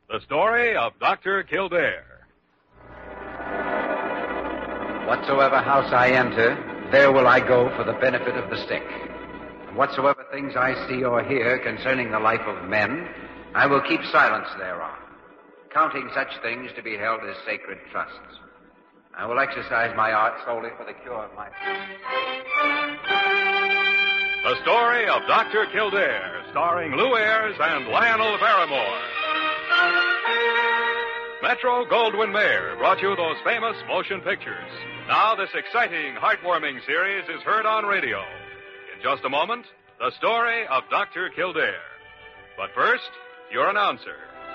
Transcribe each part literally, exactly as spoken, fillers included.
The story of Doctor Kildare. Whatsoever house I enter, there will I go for the benefit of the sick. And whatsoever things I see or hear concerning the life of men, I will keep silence thereon, counting such things to be held as sacred trusts. I will exercise my art solely for the cure of my... The story of Doctor Kildare, starring Lou Ayres and Lionel Barrymore. Metro-Goldwyn-Mayer brought you those famous motion pictures. Now this exciting, heartwarming series is heard on radio. In just a moment, the story of Doctor Kildare. But first, your announcer.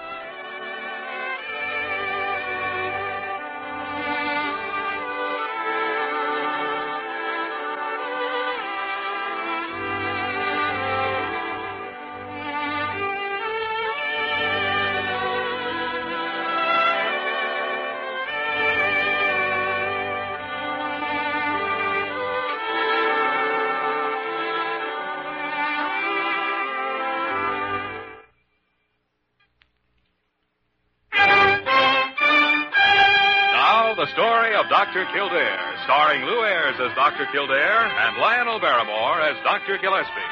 The story of Doctor Kildare, starring Lou Ayres as Doctor Kildare and Lionel Barrymore as Doctor Gillespie.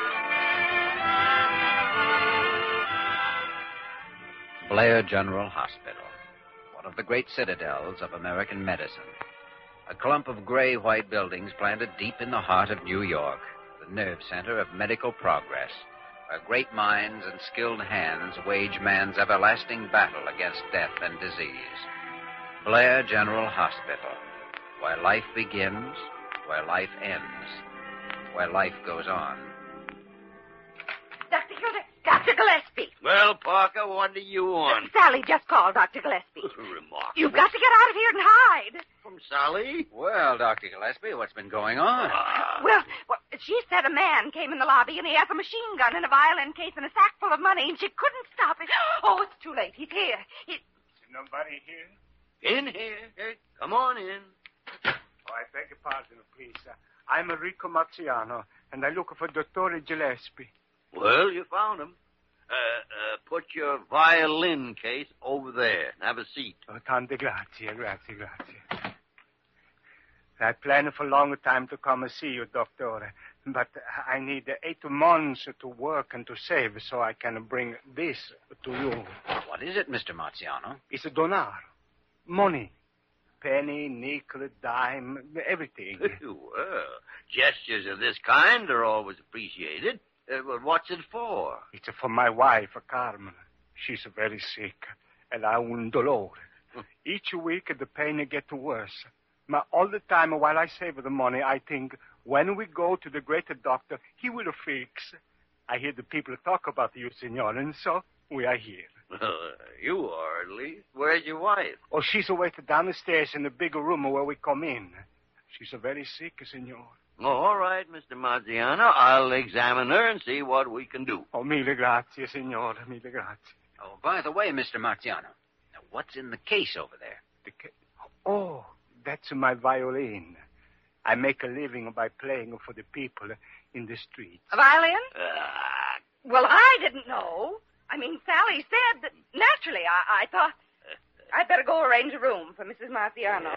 Blair General Hospital, one of the great citadels of American medicine. A clump of gray-white buildings planted deep in the heart of New York, the nerve center of medical progress, where great minds and skilled hands wage man's everlasting battle against death and disease. Blair General Hospital, where life begins, where life ends, where life goes on. Doctor Kildare, Doctor Gillespie. Well, Parker, what do you want? Uh, Sally just called Doctor Gillespie. Remarkable. You've got to get out of here and hide. From Sally? Well, Doctor Gillespie, what's been going on? Uh, well, well, she said a man came in the lobby and he has a machine gun and a violin case and a sack full of money and she couldn't stop it. Oh, it's too late. He's here. He... Is nobody here? In here. Hey, come on in. Oh, I beg your pardon, please. Uh, I'm Enrico Marciano, and I look for Dottore Gillespie. Well, you found him. Uh, uh, put your violin case over there and have a seat. Oh, tante grazie, grazie, grazie. I planned for a long time to come and see you, Dottore, but I need eight months to work and to save so I can bring this to you. What is it, Mister Marciano? It's a donar. Money. Penny, nickel, dime, everything. Well, gestures of this kind are always appreciated. Uh, well, what's it for? It's for my wife, Carmen. She's very sick, and I un dolore. Each week, the pain gets worse. But all the time while I save the money, I think, when we go to the great doctor, he will fix. I hear the people talk about you, senor, and so we are here. Uh, you are, at least. Where's your wife? Oh, she's waiting downstairs in the big room where we come in. She's very sick, senor. Oh, all right, Mister Marziano. I'll examine her and see what we can do. Oh, mille grazie, senor. Mille grazie. Oh, by the way, Mister Marciano, now what's in the case over there? The ca- oh, that's my violin. I make a living by playing for the people in the streets. A violin? Uh, well, I didn't know. I mean, Sally said that, naturally, I, I thought I'd better go arrange a room for Missus Marciano.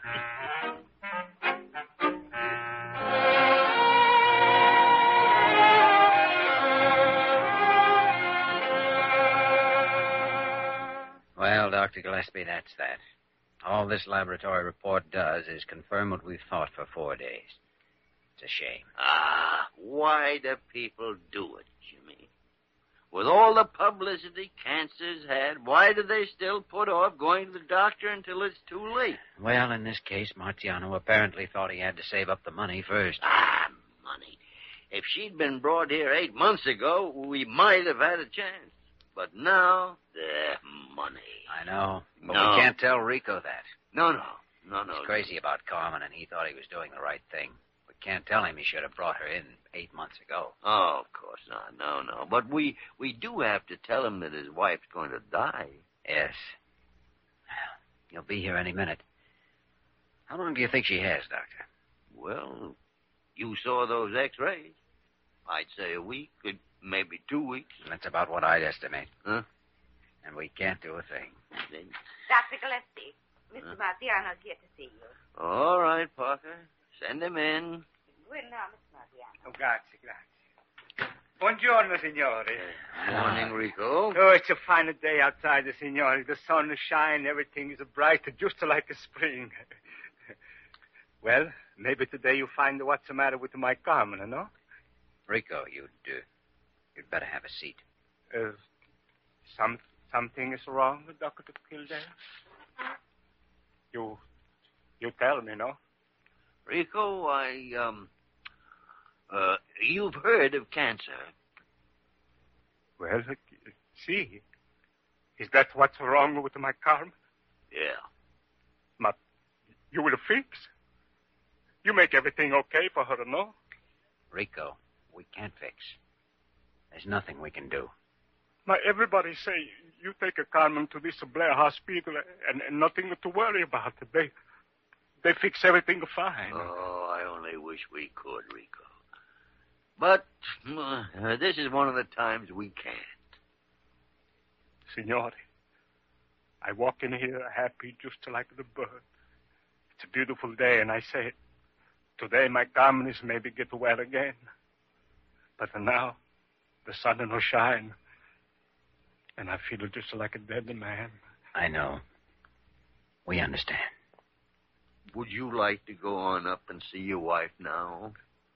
Well, Doctor Gillespie, that's that. All this laboratory report does is confirm what we've thought for four days. It's a shame. Ah, why do people do it, Jimmy? With all the publicity cancer's had, why do they still put off going to the doctor until it's too late? Well, in this case, Marciano apparently thought he had to save up the money first. Ah, money. If she'd been brought here eight months ago, we might have had a chance. But now, the money. I know, but No. we can't tell Rico that. No, no, no, no. He's crazy about Carmen, and he thought he was doing the right thing. We can't tell him he should have brought her in eight months ago. Oh, of course not. No, no. But we, we do have to tell him that his wife's going to die. Yes. Well, he'll be here any minute. How long do you think she has, Doctor? Well, you saw those x-rays. I'd say a week, maybe two weeks. That's about what I'd estimate. Huh? And we can't do a thing. Then... Doctor Gillespie, Mister Uh. Marciano's here to see you. All right, Parker. Send him in. Go in now, Mister Marciano. Oh, grazie, grazie. Buongiorno, signore. Uh, morning, Rico. Oh, it's a fine day outside, signore. The sun is shining, everything is bright, just like a spring. Well, maybe today you find what's the matter with my Carmen, no? Rico, you'd, uh, you'd better have a seat. Uh, some, something is wrong with Doctor Kildare? You, you tell me, no? Rico, I, um... Uh, you've heard of cancer. Well, see. Is that what's wrong with my Carmen? Yeah. But you will fix? You make everything okay for her, no? Rico, we can't fix. There's nothing we can do. Now, everybody say you take a Carmen to this Blair hospital and, and nothing to worry about. They, they fix everything fine. Oh, I only wish we could, Rico. But uh, this is one of the times we can't. Signore, I walk in here happy just like the bird. It's a beautiful day, and I say, today my Carmen is maybe get well again. But now, the sun no shine, and I feel just like a dead man. I know. We understand. Would you like to go on up and see your wife now?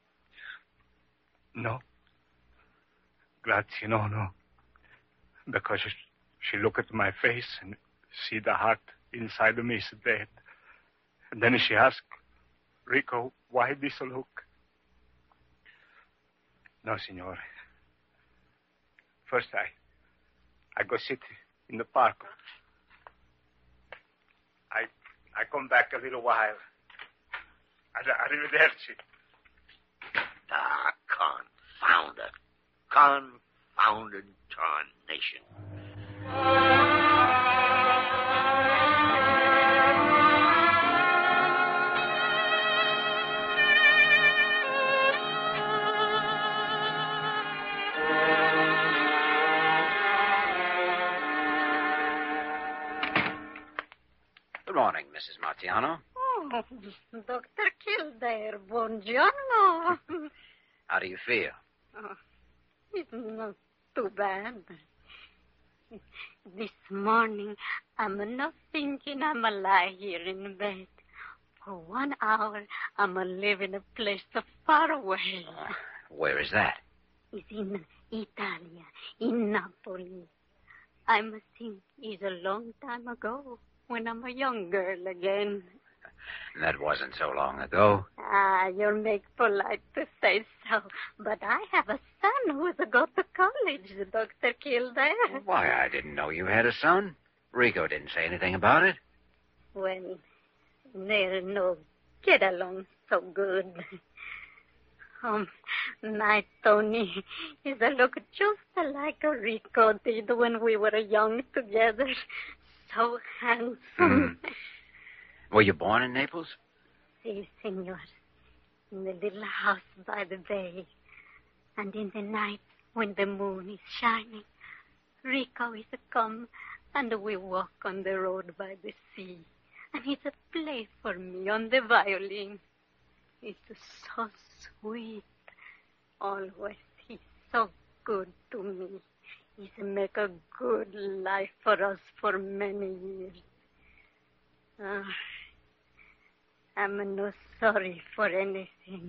No. Grazie, no, no. Because she look at my face and see the heart inside of me is dead. And then she ask, Rico, why this look? No, signore. First I, I go sit in the park. I, I come back a little while. Arrivederci. Ah, confounded. Confounded tarnation. Good morning, Missus Marciano. Oh, Doctor Kildare, buongiorno. How do you feel? Oh, it's not too bad. This morning, I'm not thinking I'm a lie here in bed. For one hour, I'm a live in a place so far away. Uh, where is that? It's in Italia, in Napoli. I must think it's a long time ago, when I'm a young girl again. That wasn't so long ago. Ah, you'll make polite to say so. But I have a son who's a go to college, Doctor Kildare. Why, I didn't know you had a son. Rico didn't say anything about it. Well, they're no get along so good. Um, my Tony is a look just like a Rico did when we were young together. So handsome. Mm. Were you born in Naples? Si, senor. In the little house by the bay. And in the night, when the moon is shining, Rico is a come, and we walk on the road by the sea. And he's a play for me on the violin. It's so sweet. Always. He's so good to me. He's make a good life for us for many years. Uh, I'm not sorry for anything.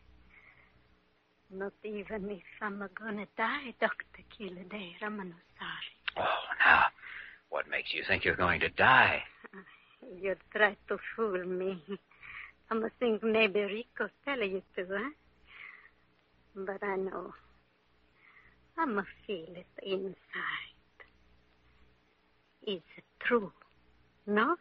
Not even if I'm gonna die, Doctor Kildare, I'm not sorry. Oh, now, what makes you think you're going to die? Uh, you try to fool me. I must think maybe Rico tell you to, huh? But I know. I'ma feel it inside. Is it true? No?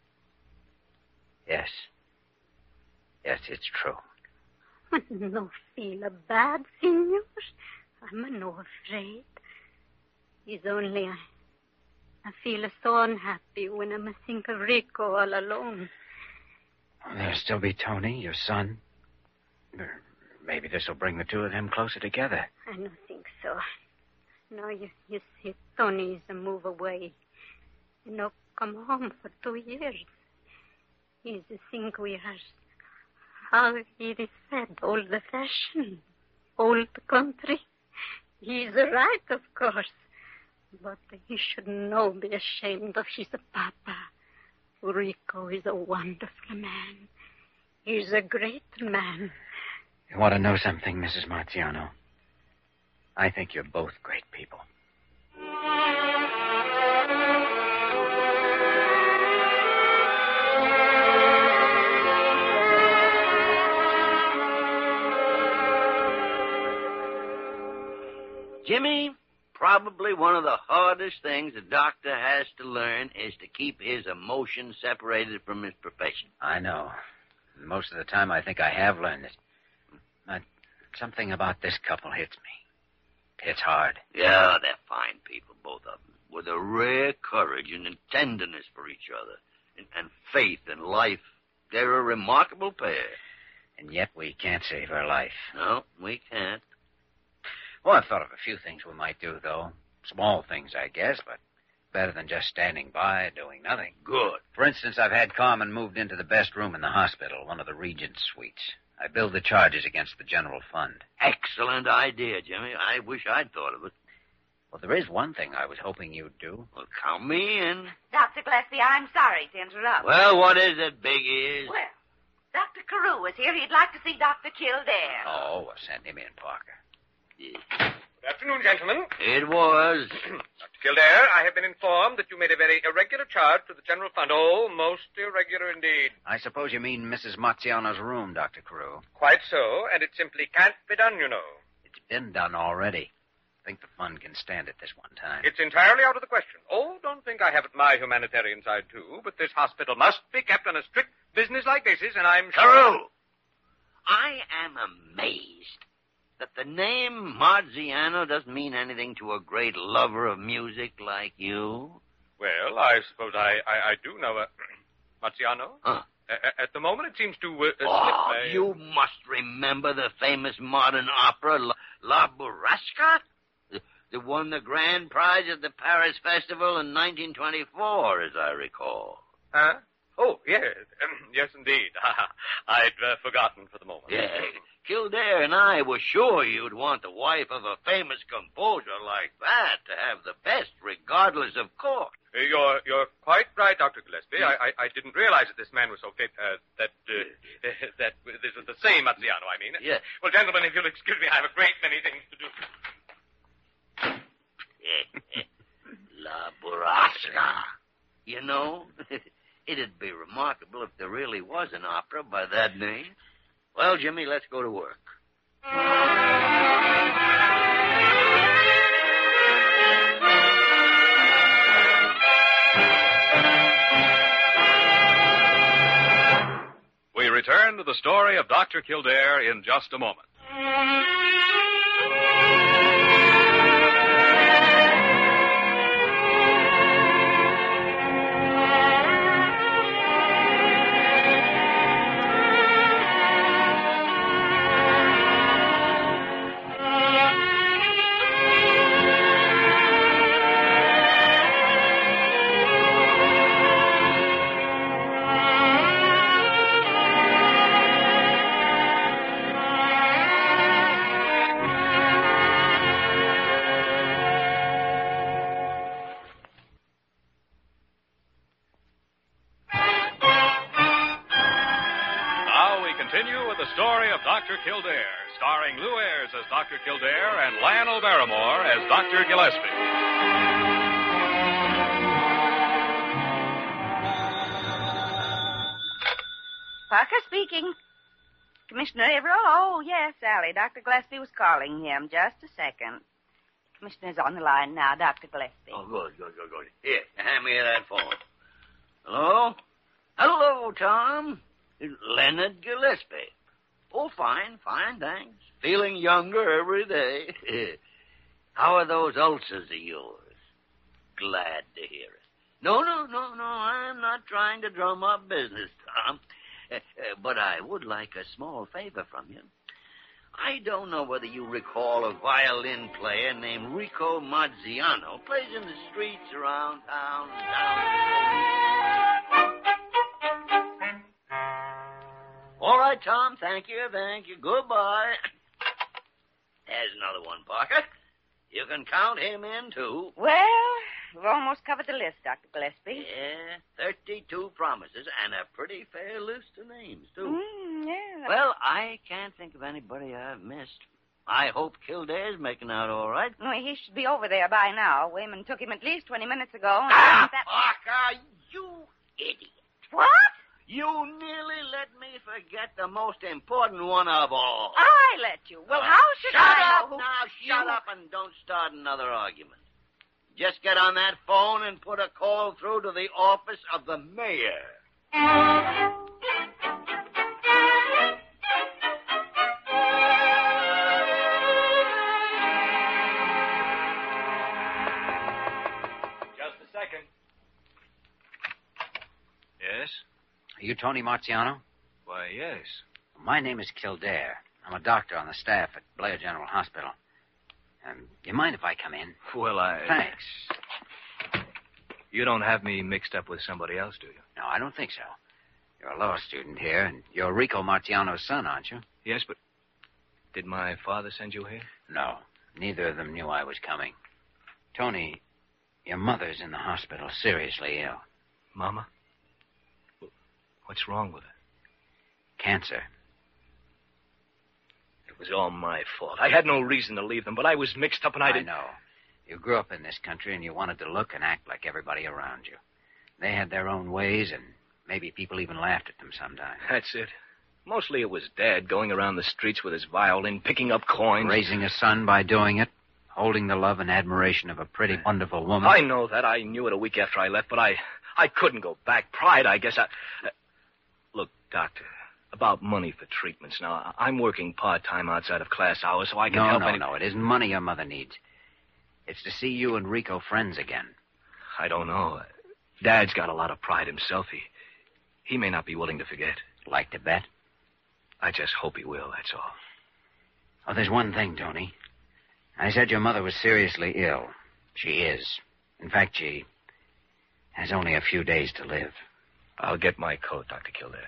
Yes. Yes, it's true. I no feel bad, senor. I'm no afraid. It's only I, I feel so unhappy when I must think of Rico all alone. There'll still be Tony, your son. Maybe this will bring the two of them closer together. I don't think so. No, you, you see, Tony is a move away. You know, come home for two years. He's a cinco years. How it is said, old-fashioned, old country. He's right, of course. But he should no be ashamed of his papa. Rico is a wonderful man. He's a great man. You want to know something, Missus Marziano? I think you're both great people. Jimmy, probably one of the hardest things a doctor has to learn is to keep his emotions separated from his profession. I know. Most of the time, I think I have learned it. But something about this couple hits me. It's hard. Yeah, they're fine people, both of them, with a rare courage and a tenderness for each other, and, and faith in life. They're a remarkable pair. And yet we can't save her life. No, we can't. Well, I've thought of a few things we might do, though. Small things, I guess, but better than just standing by doing nothing. Good. For instance, I've had Carmen moved into the best room in the hospital, one of the Regent's suites. I billed the charges against the general fund. Excellent idea, Jimmy. I wish I'd thought of it. Well, there is one thing I was hoping you'd do. Well, count me in. Doctor Gillespie, I'm sorry to interrupt. Well, what is it, Big Ears? Well, Doctor Carew is here. He'd like to see Doctor Kildare. Oh, well, send him in, Parker. Good afternoon, gentlemen. It was. Doctor Kildare, I have been informed that you made a very irregular charge to the general fund. Oh, most irregular indeed. I suppose you mean Missus Marziano's room, Doctor Carew. Quite so, and it simply can't be done, you know. It's been done already. I think the fund can stand it this one time. It's entirely out of the question. Oh, don't think I haven't my humanitarian side, too, but this hospital must be kept on a strict business-like basis, and I'm sure... Carew! I am amazed that the name Marziano doesn't mean anything to a great lover of music like you. Well, I suppose I, I, I do know a... Marziano? Huh. A- at the moment, it seems to... Uh, uh, Oh, slip, uh, you must remember the famous modern opera, La, La Burrasca? The, the won the grand prize at the Paris Festival in nineteen twenty-four, as I recall. Huh? Oh, yes. Yes, indeed. I'd uh, forgotten for the moment. Yeah. Kildare and I were sure you'd want the wife of a famous composer like that to have the best, regardless of cost. Uh, You're you're quite right, Doctor Gillespie. I, I I didn't realize that this man was so fit, uh, that uh, that this was the same Marziano, I mean. Yeah. Well, gentlemen, if you'll excuse me, I have a great many things to do. La Burrasca. You know, it'd be remarkable if there really was an opera by that name. Well, Jimmy, let's go to work. We return to the story of Doctor Kildare in just a moment. Continue with the story of Doctor Kildare, starring Lou Ayres as Doctor Kildare and Lionel Barrymore as Doctor Gillespie. Parker speaking. Commissioner Averill? Oh, yes, Sally. Doctor Gillespie was calling him. Just a second. Commissioner's on the line now, Doctor Gillespie. Oh, good, good, good, good. Here, hand me that phone. Hello? Hello, Tom. It's Leonard Gillespie. Oh, fine, fine, thanks. Feeling younger every day. How are those ulcers of yours? Glad to hear it. No, no, no, no, I'm not trying to drum up business, Tom. Uh, uh, but I would like a small favor from you. I don't know whether you recall a violin player named Rico Marziano. Plays in the streets around town and down. All right, Tom. Thank you, thank you. Goodbye. There's another one, Parker. You can count him in, too. Well, we've almost covered the list, Doctor Gillespie. Yeah, thirty-two promises and a pretty fair list of names, too. Mm, yeah. Well, I can't think of anybody I've missed. I hope Kildare's making out all right. No, he should be over there by now. Wayman took him at least twenty minutes ago. And Ah, that... Parker, you idiot. What? You nearly let me forget the most important one of all. I let you. Well, how should shut I up know who... now. Shut you... up and don't start another argument. Just get on that phone and put a call through to the office of the mayor. Just a second. Yes? Are you Tony Marziano? Why, yes. My name is Kildare. I'm a doctor on the staff at Blair General Hospital. Um, you mind if I come in? Well, I... Thanks. You don't have me mixed up with somebody else, do you? No, I don't think so. You're a law student here, and you're Rico Marziano's son, aren't you? Yes, but did my father send you here? No. Neither of them knew I was coming. Tony, your mother's in the hospital, seriously ill. Mama? What's wrong with her? Cancer. It was all my fault. I had no reason to leave them, but I was mixed up and I I didn't... know. You grew up in this country, and you wanted to look and act like everybody around you. They had their own ways, and maybe people even laughed at them sometimes. That's it. Mostly it was Dad going around the streets with his violin, picking up coins. Raising a son by doing it, holding the love and admiration of a pretty, wonderful woman. I know that. I knew it a week after I left, but I I couldn't go back. Pride, I guess. I... Uh, look, Doctor, about money for treatments. Now, I'm working part-time outside of class hours, so I can no, help No, any... no, no. It isn't money your mother needs. It's to see you and Rico friends again. I don't know. Dad's got a lot of pride himself. He, he may not be willing to forget. Like to bet? I just hope he will, that's all. Oh, there's one thing, Tony. I said your mother was seriously ill. She is. In fact, she has only a few days to live. I'll get my coat, Doctor Kildare.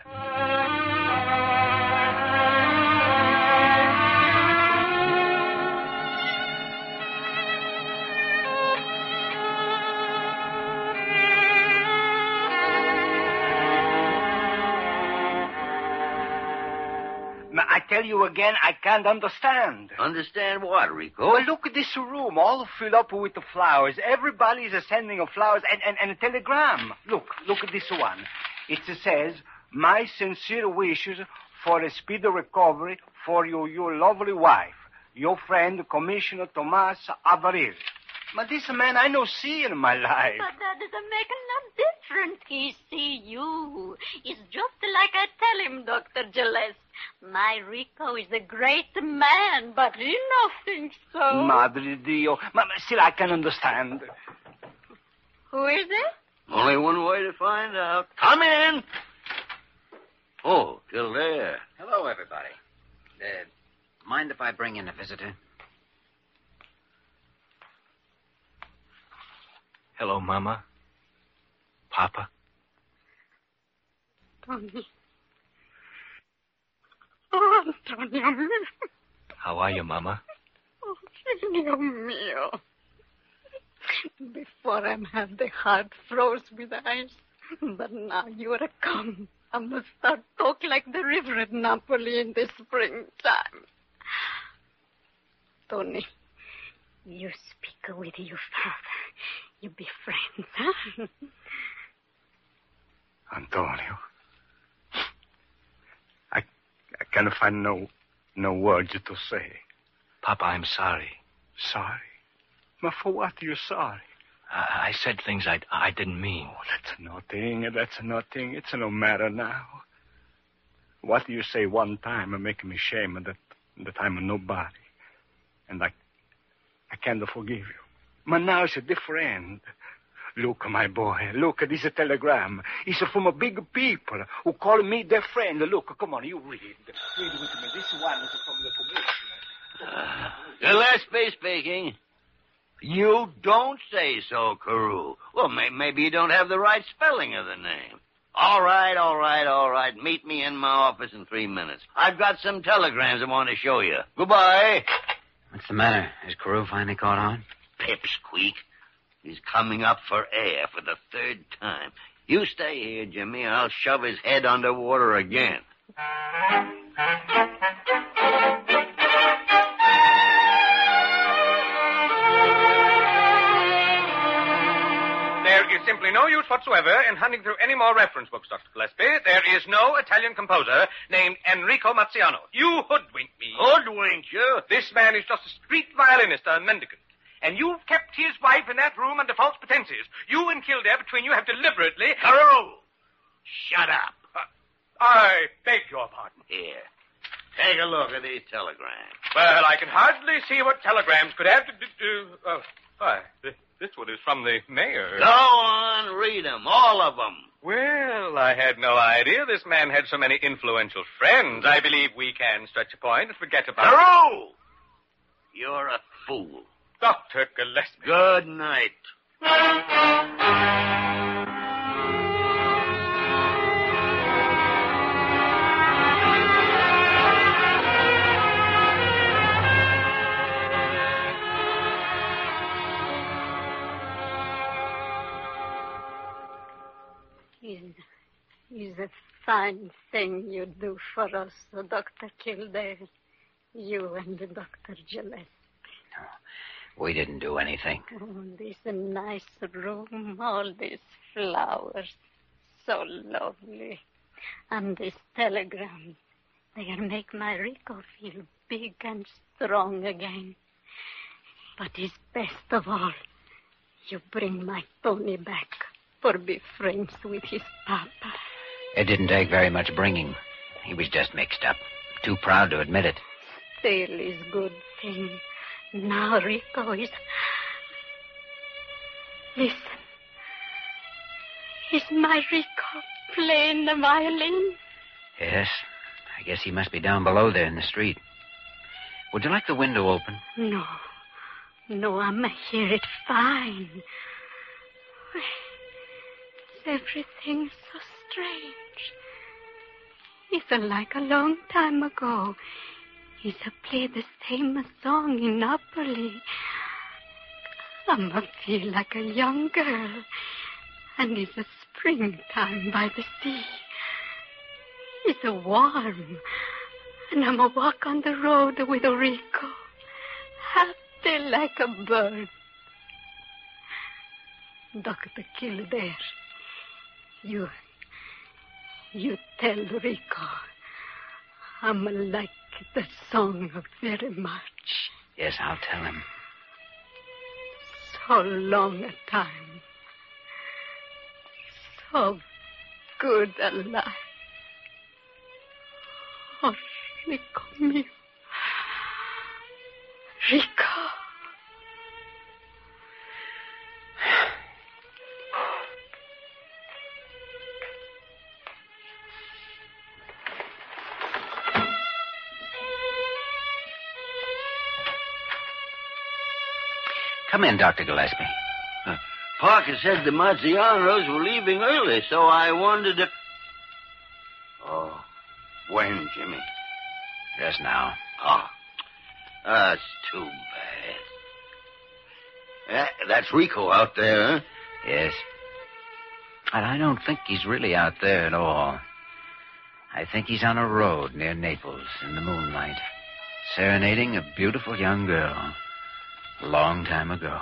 I tell you again, I can't understand. Understand what, Rico? Well, look at this room, all filled up with the flowers. Everybody's sending of flowers and, and, and a telegram. Look, look at this one. It says, my sincere wishes for a speedy recovery for your, your lovely wife, your friend, Commissioner Tomas Alvarez. But this man I no see in my life. But that doesn't make no difference. He see you. It's just like I tell him, Doctor Gillespie. My Rico is a great man, but he not thinks so. Madre Dio. But still, I can understand. Who is it? Only one way to find out. Come in. Oh, Kildare. Hello, everybody. Uh, mind if I bring in a visitor? Hello, Mama. Papa. Tony. Oh, Antonio mío. How are you, Mama? Oh, Dios mío. Before I had the heart froze with ice, but now you are come. I must start talking like the river at Napoli in the springtime. Tony, you speak with your father. You be friends, huh? Antonio. I I can't find no no words to say. Papa, I'm sorry. Sorry? But for what are you sorry? I, I said things I, I didn't mean. Oh, that's nothing. That's nothing. It's no matter now. What you say one time and make me shame that, that I'm a nobody. And I, I can't forgive you. But now it's different. Look, my boy, look, this is a telegram. It's from a big people who call me their friend. Look, come on, you read. Read with me. This one is from the commissioner. Uh, Gillespie speaking. You don't say so, Carew. Well, may- maybe you don't have the right spelling of the name. All right, all right, all right. Meet me in my office in three minutes. I've got some telegrams I want to show you. Goodbye. What's the matter? Is Carew finally caught on? Pipsqueak. He's coming up for air for the third time. You stay here, Jimmy. I'll shove his head underwater again. There is simply no use whatsoever in hunting through any more reference books, Doctor Gillespie. There is no Italian composer named Enrico Mazziano. You hoodwinked me. Hoodwinked you? This man is just a street violinist, a mendicant. And you've kept his wife in that room under false pretenses. You and Kildare, between you, have deliberately... Carew! Shut up. Uh, I beg your pardon. Here. Take a look at these telegrams. Well, I can hardly see what telegrams could have to do... Oh, why, this, this one is from the mayor. Go on, read them, all of them. Well, I had no idea this man had so many influential friends. I believe we can stretch a point and forget about... Carew! You're a fool. Doctor Gillespie. Good night. Is is a fine thing you do for us, Doctor Kildare. You and Doctor Gillespie. We didn't do anything. Oh, this nice room, all these flowers, so lovely. And these telegrams, they'll make my Rico feel big and strong again. But it's best of all, you bring my Tony back for be friends with his papa. It didn't take very much bringing. He was just mixed up. Too proud to admit it. Still is good thing. Now Rico is... Listen. Is my Rico playing the violin? Yes. I guess he must be down below there in the street. Would you like the window open? No. No, I'm hear it fine. Everything's so strange. It's like a long time ago. He's a play the same song in Napoli. I'ma feel like a young girl. And it's a springtime by the sea. It's a warm. And I'ma walk on the road with Rico. Happy like a bird. Doctor Kildare, you... You tell Rico I'm like the song very much. Yes, I'll tell him. So long a time. So good a life. Oh, Rico mio. Rico. Come in, Doctor Gillespie. Uh, Parker said the Mazzianos were leaving early, so I wondered if... Oh, when, Jimmy? Just now. Oh, that's too bad. Uh, that's Rico out there, huh? Yes. And I don't think he's really out there at all. I think he's on a road near Naples in the moonlight, serenading a beautiful young girl. A long time ago.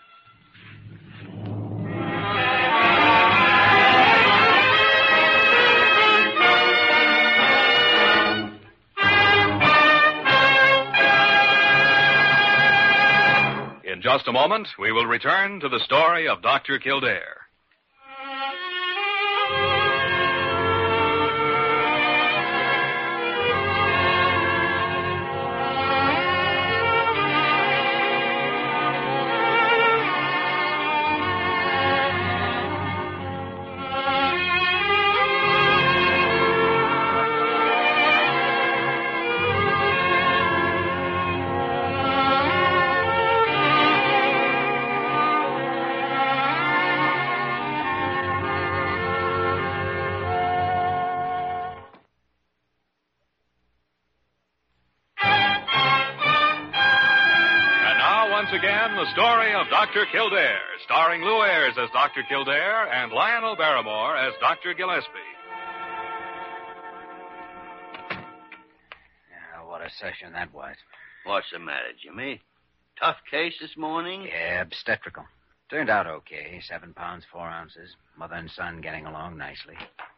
In just a moment, we will return to the story of Doctor Kildare. once again the story of Doctor Kildare, starring Lou Ayres as Doctor Kildare and Lionel Barrymore as Doctor Gillespie. Yeah, what a session that was. What's the matter, Jimmy? Tough case this morning? Yeah, obstetrical. Turned out okay. Seven pounds, four ounces. Mother and son getting along nicely.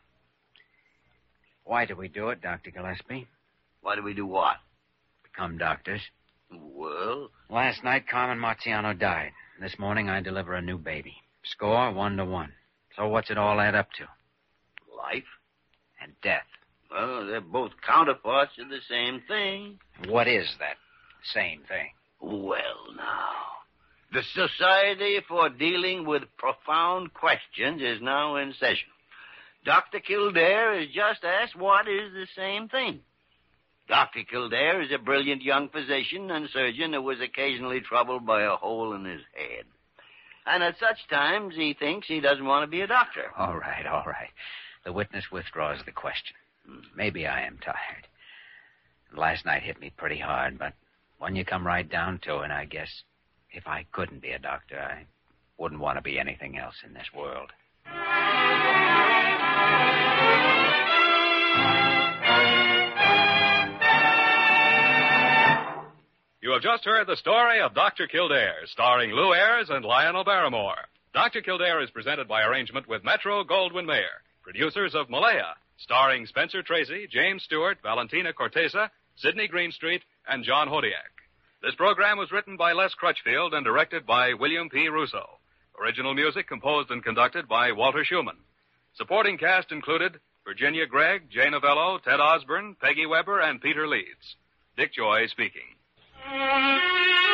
Why did we do it, Doctor Gillespie? Why do we do what? Become doctors. Well? Last night, Carmen Marciano died. This morning, I deliver a new baby. Score, one to one. So what's it all add up to? Life? And death. Well, they're both counterparts of the same thing. What is that same thing? Well, now. The Society for Dealing with Profound Questions is now in session. Doctor Kildare has just asked what is the same thing. Doctor Kildare is a brilliant young physician and surgeon who was occasionally troubled by a hole in his head. And at such times, he thinks he doesn't want to be a doctor. All right, all right. The witness withdraws the question. Maybe I am tired. Last night hit me pretty hard, but when you come right down to it, I guess if I couldn't be a doctor, I wouldn't want to be anything else in this world. You have just heard the story of Doctor Kildare, starring Lou Ayres and Lionel Barrymore. Doctor Kildare is presented by arrangement with Metro Goldwyn Mayer, producers of Malaya, starring Spencer Tracy, James Stewart, Valentina Cortesa, Sidney Greenstreet, and John Hodiak. This program was written by Les Crutchfield and directed by William P. Russo. Original music composed and conducted by Walter Schumann. Supporting cast included Virginia Gregg, Jay Novello, Ted Osborne, Peggy Weber, and Peter Leeds. Dick Joy speaking.